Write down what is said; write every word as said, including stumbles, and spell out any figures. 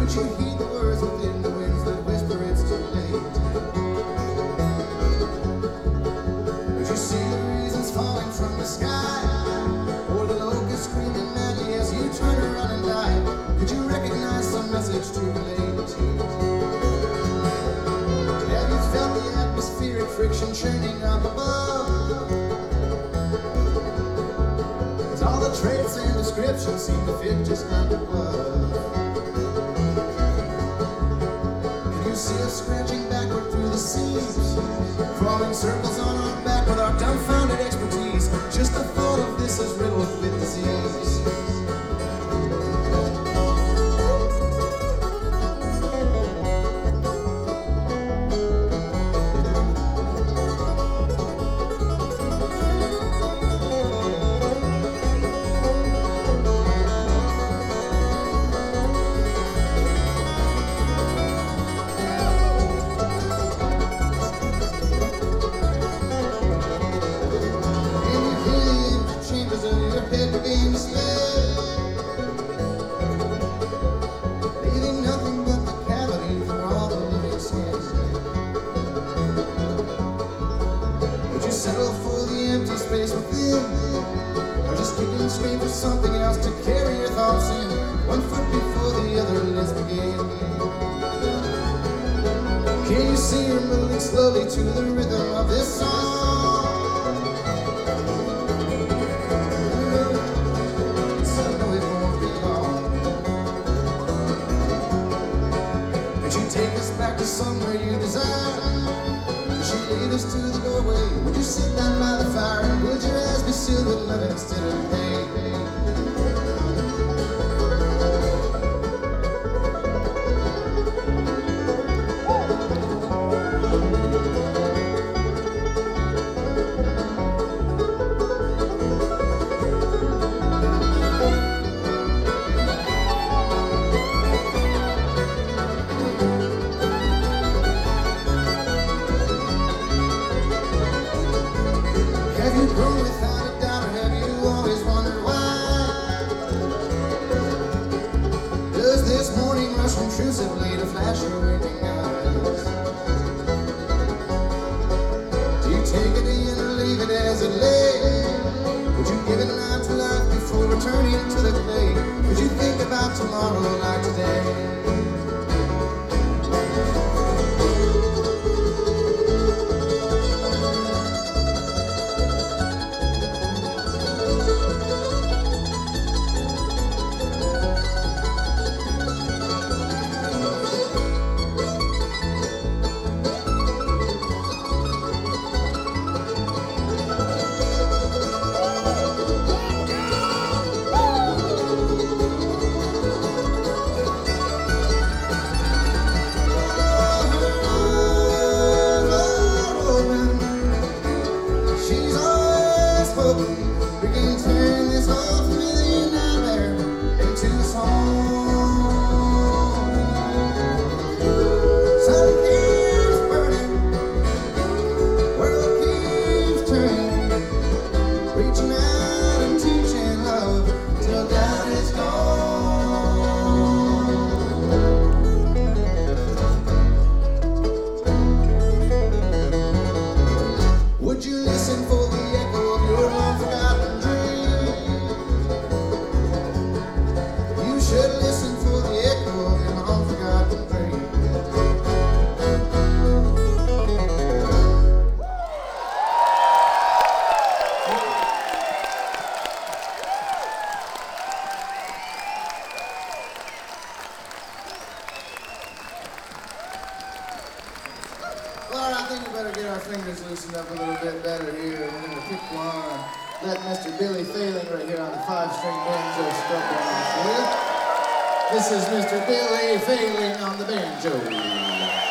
Would you heed the words within the winds that whisper it's too late? Would you see the reasons falling from the sky, or the locusts screaming madly as you try to run and die? Could you recognize some message to relate? Have you felt the atmospheric friction churning up above? Cause all the traits and descriptions seem to fit just like a glove. Can you see us scratching backward through the seas, crawling circles on our back with our dumbfounded expertise? Just the thought of this is riddled with disease. Settle for the empty space within, or just kicking straight for something else to carry your thoughts in, one foot before the other, let's begin. Can you see you're moving slowly to the rhythm of this song? So I know it won't be long. Could you take us back to somewhere you desire? Lead us to the doorway. Would you sit down by the fire, and would your eyes be sealed with love instead of pain? Have you grown without a doubt, or have you always wondered why? Does this morning rush intrusively to flash your waking eyes? Do you take it in or leave it as it lay? Would you give it an eye to life before returning to the clay? Would you think about tomorrow like today? We can turn this whole familiar nightmare into a song. Sun keeps burning, world keeps turning, reaching out and teaching love till doubt is gone. Would you listen for the echo of your long forgotten dream? You should listen for the echo of your long forgotten dream. Well, I think we better get our fingers loosened up a little bit better here. We're going to pick one. Let Mister Billy Failing right here on the five-string banjo stroke on for you. This is Mister Billy Failing on the banjo.